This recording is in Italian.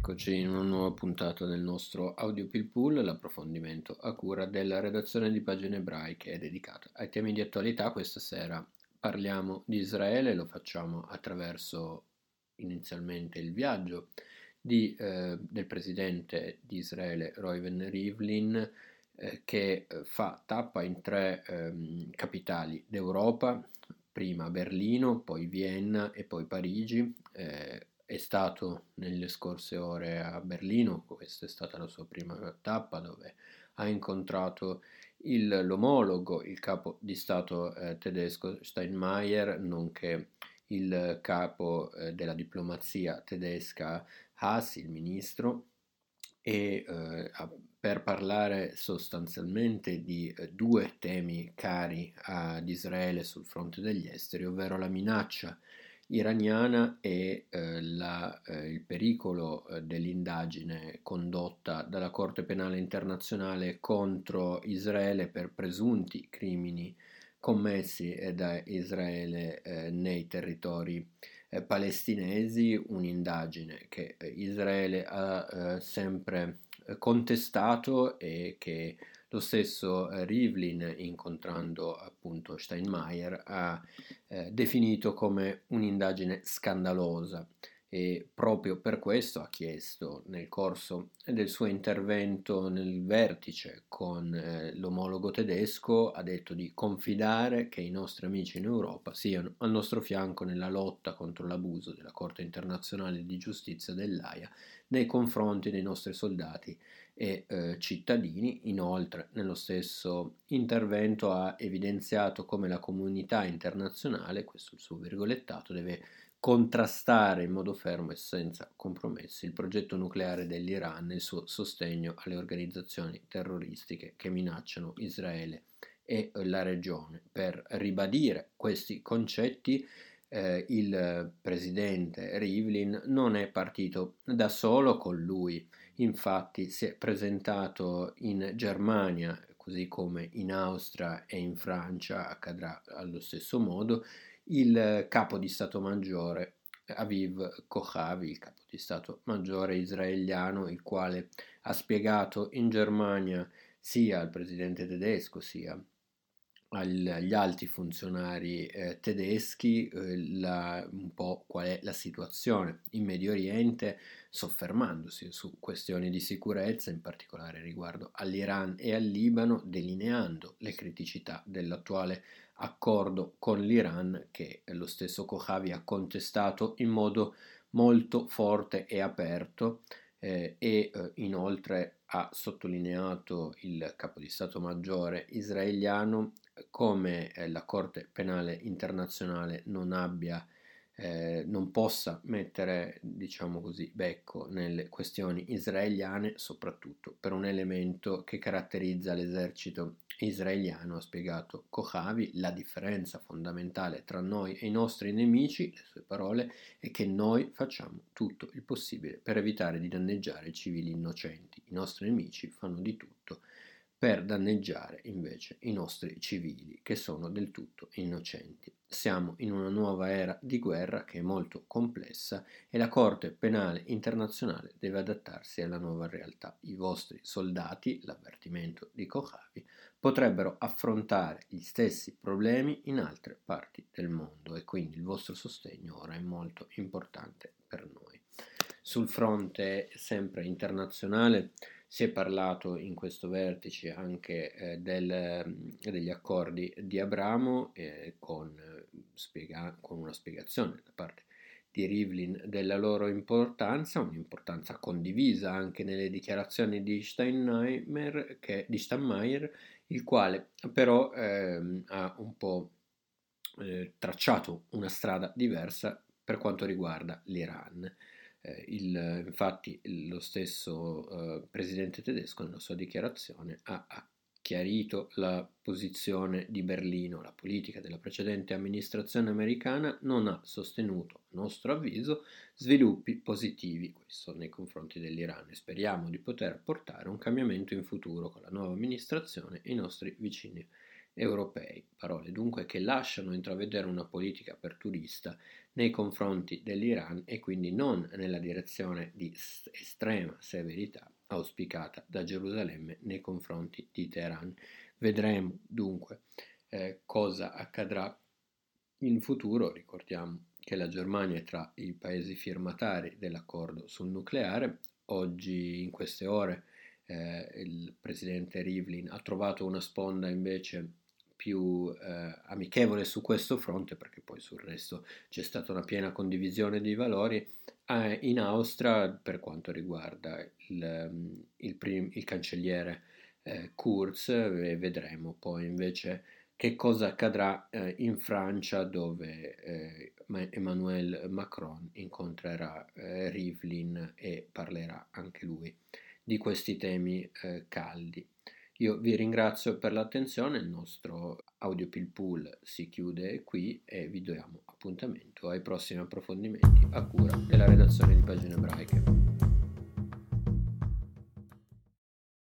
Eccoci in una nuova puntata del nostro Audio Pill Pool, l'approfondimento a cura della redazione di Pagine Ebraiche è dedicata ai temi di attualità. Questa sera parliamo di Israele, lo facciamo attraverso inizialmente il viaggio del presidente di Israele Reuven Rivlin, che fa tappa in tre capitali d'Europa, prima Berlino, poi Vienna e poi Parigi. È stato nelle scorse ore a Berlino, questa è stata la sua prima tappa dove ha incontrato l'omologo, il capo di Stato tedesco Steinmeier, nonché il capo della diplomazia tedesca Haas, il ministro, e per parlare sostanzialmente di due temi cari ad Israele sul fronte degli esteri, ovvero la minaccia iraniana e il pericolo dell'indagine condotta dalla Corte Penale Internazionale contro Israele per presunti crimini commessi da Israele nei territori palestinesi, un'indagine che Israele ha sempre contestato e che lo stesso Rivlin, incontrando appunto Steinmeier, ha definito come un'indagine scandalosa, e proprio per questo ha chiesto nel corso del suo intervento nel vertice con l'omologo tedesco, ha detto di confidare che i nostri amici in Europa siano al nostro fianco nella lotta contro l'abuso della Corte internazionale di giustizia dell'Aia nei confronti dei nostri soldati e cittadini. Inoltre, nello stesso intervento ha evidenziato come la comunità internazionale, questo è il suo virgolettato, deve contrastare in modo fermo e senza compromessi il progetto nucleare dell'Iran e il suo sostegno alle organizzazioni terroristiche che minacciano Israele e la regione. Per ribadire questi concetti, il presidente Rivlin non è partito da solo. Con lui infatti si è presentato in Germania, così come in Austria e in Francia accadrà allo stesso modo, il capo di Stato Maggiore Aviv Kochavi, il capo di Stato Maggiore israeliano, il quale ha spiegato in Germania sia al presidente tedesco sia agli alti funzionari tedeschi un po' qual è la situazione in Medio Oriente, soffermandosi su questioni di sicurezza, in particolare riguardo all'Iran e al Libano, delineando le criticità dell'attuale accordo con l'Iran, che lo stesso Kochavi ha contestato in modo molto forte e aperto, inoltre ha sottolineato il capo di Stato Maggiore israeliano come la Corte Penale Internazionale non possa mettere, diciamo così, becco nelle questioni israeliane, soprattutto per un elemento che caratterizza l'esercito israeliano. Ha spiegato Kochavi: la differenza fondamentale tra noi e i nostri nemici, le sue parole, è che noi facciamo tutto il possibile per evitare di danneggiare i civili innocenti. I nostri nemici fanno di tutto per danneggiare invece i nostri civili, che sono del tutto innocenti. Siamo in una nuova era di guerra che è molto complessa e la Corte Penale Internazionale deve adattarsi alla nuova realtà. I vostri soldati, l'avvertimento di Kochavi, potrebbero affrontare gli stessi problemi in altre parti del mondo e quindi il vostro sostegno ora è molto importante per noi. Sul fronte sempre internazionale si è parlato in questo vertice anche degli accordi di Abramo, con una spiegazione da parte di Rivlin della loro importanza, un'importanza condivisa anche nelle dichiarazioni di Steinmeier, il quale però ha un po' tracciato una strada diversa per quanto riguarda l'Iran. Infatti lo stesso presidente tedesco nella sua dichiarazione ha chiarito la posizione di Berlino. La politica della precedente amministrazione americana non ha sostenuto, a nostro avviso, sviluppi positivi, questo nei confronti dell'Iran, e speriamo di poter portare un cambiamento in futuro con la nuova amministrazione e i nostri vicini europei, parole dunque che lasciano intravedere una politica aperturista nei confronti dell'Iran e quindi non nella direzione di estrema severità auspicata da Gerusalemme nei confronti di Teheran. Vedremo dunque cosa accadrà in futuro. Ricordiamo che la Germania è tra i paesi firmatari dell'accordo sul nucleare. Oggi, in queste ore, il presidente Rivlin ha trovato una sponda invece più amichevole su questo fronte, perché poi sul resto c'è stata una piena condivisione dei valori. In Austria, per quanto riguarda il cancelliere Kurz, vedremo poi invece che cosa accadrà in Francia, dove Emmanuel Macron incontrerà Rivlin e parlerà anche lui di questi temi caldi. Io vi ringrazio per l'attenzione, il nostro Audio Pill Pool si chiude qui e vi diamo appuntamento ai prossimi approfondimenti a cura della redazione di Pagine Ebraiche.